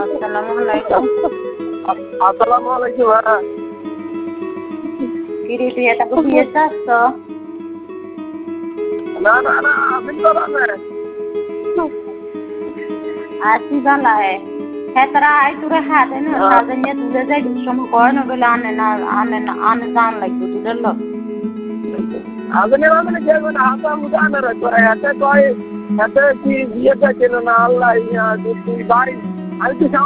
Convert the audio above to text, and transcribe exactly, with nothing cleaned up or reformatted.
আসসালামু আলাইকুম। আসসালামু আলাইকুম। হ্যাঁ কিরে তুই এটা বিয়ে চাচ্ছ? না না না আমি তো না আসি বালায় হ্যাঁ তারা আই তোরে হাতে না সাজে নিয়ে তুলে যাই দুঃসম কয় না বলে আনে না আনে না আনে জান লাগবে তোদের লোক আগুনে আগুনে যাবে না হাতা মুদানে রে তোরা এতে কয় এতে কি বিয়েটা কেন না আল্লাহ তুই ভাই আমি তো